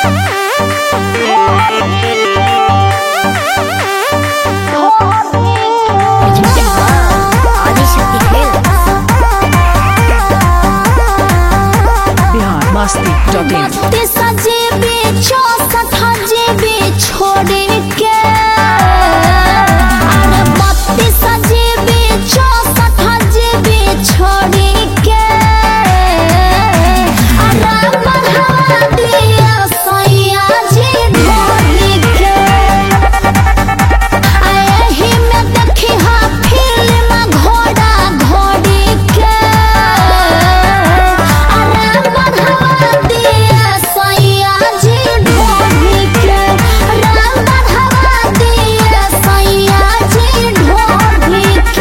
मस्ती सजे बेचो सथा जे छोड़े के अरे मस्ती सजे बेचो सथा जे छोड़े के अरे बढ़ा दिया सैया जी ढोली के यही में देखी हा फिल्म घोड़ा घोड़ी के अरे बढ़ा दिया सैया जी ढोली के राम बढ़ा दिया सैया जी ढोली के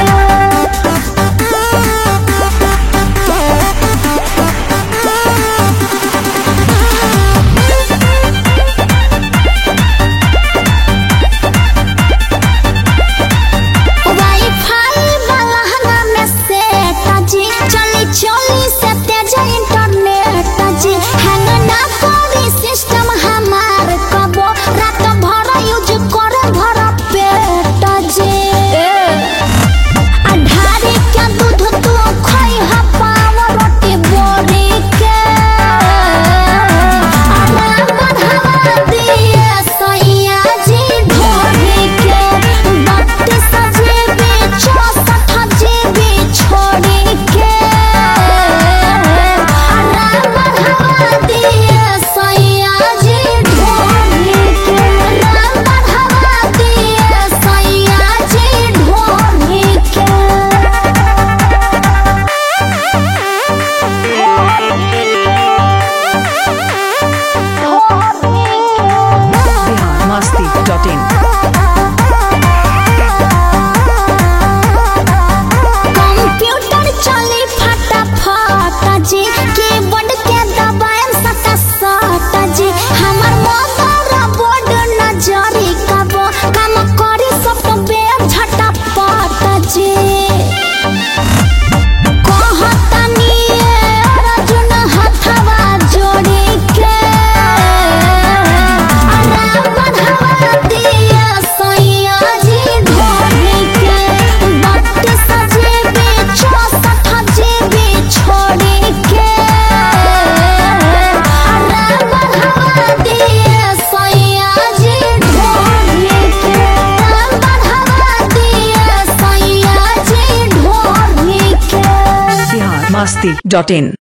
वाईफाई वाला में सेट जी चली से तेज इंटरनेट जी हैंग ना करी सिस्टम हमार कबो रात भर यूज करे भर पेट जी अढ़ारी के दूध तू खोई हा पाव रोटी बोरी के अरे बढ़ा दिए सैया जी ढोली के बत्ती सजे बेचो सथा जे छोड़ी के अरे बढ़ा दिए सैया जी ढोली के राम बढ़ा दिए सैया जी ढोली के masti.in कंप्यूटर चली फटाफट जी कीबोर्ड के दबाएं सटा सटा जी हमर मदरबोर्ड नजरी कबो काम करी सॉफ्टवेयर झटपट जी कहतनी अर्जुन हथवा जोड़ी के अरे बढ़ा दिया सैया जी ढोली के बत्ती सजे बेचो सथा जे छोड़ी के अरे बढ़ा दिया सैया जी ढोली के राम बढ़ा दिया सैया जी ढोली के masti.in